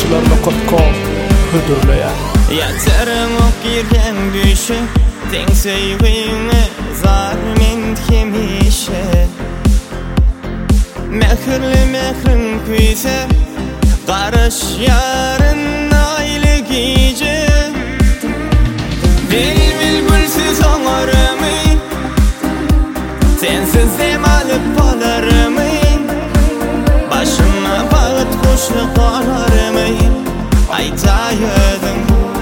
Şularla kopkop hüdürleyen Yatarım ok girgen düşe Ten sevgiğine zar men kemişe Mehirli mehrin kuyse Qarış yarın aylı gece Bil gülsüz oğarımı Sensiz dem alıp olarımı Başıma bağıt kuşlu qolarımı Aytayıdım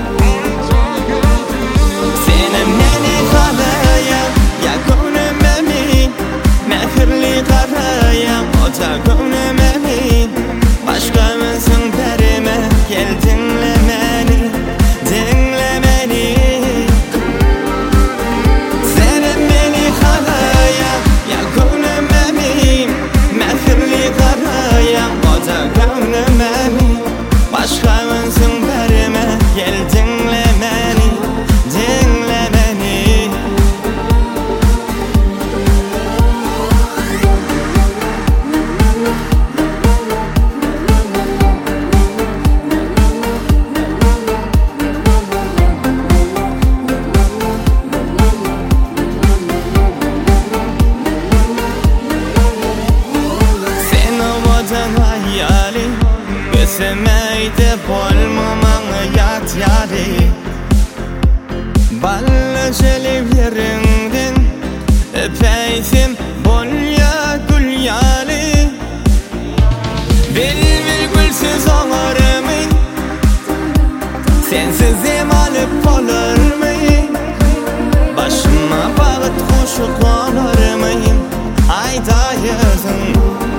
Senem nene qalaya Ya gönümemin Mehirli qaraya Ota gönümemin Başka mısın derime Gel dinle beni Dinle beni Senem beni qalaya Ya gönümemin Mehirli qaraya Ota gönümemin Başka mısın derime Gel dinle beni Dinle beni Sen o vatan hayali Gösemeyde bolmamana yat yari Balla jelib yerinden Öpeysim bol ya gül yali Bil gülsüz oğarımı Sensiz dem alıp olarımı Başıma bağıt kuşu qolarımı Aydayızım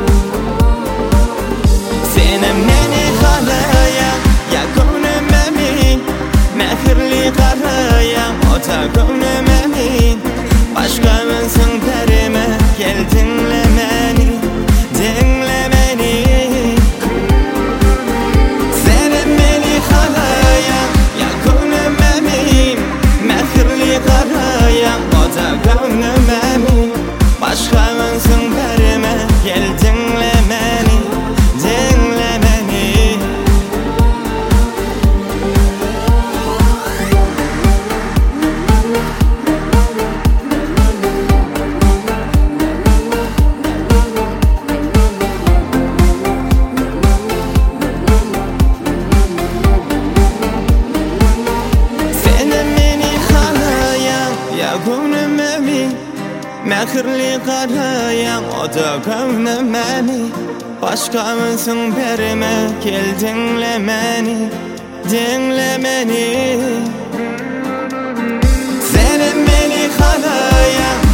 Senem nene qalaya Ya gönümemin Mehirli qaraya Ota gönümemin Başka mısın derime Gel dinle beni Dinle beni Senem beni qalaya Ya gönümemin Mehirli qaraya Ota gönümemin Başka mısın derime Gel dinle beni Dinle beni Senem beni qalaya Ya gönümemin Mehirli qaraya Ota gönümemin Başka mısın derime Gel dinle beni Dinle beni Senem beni qalaya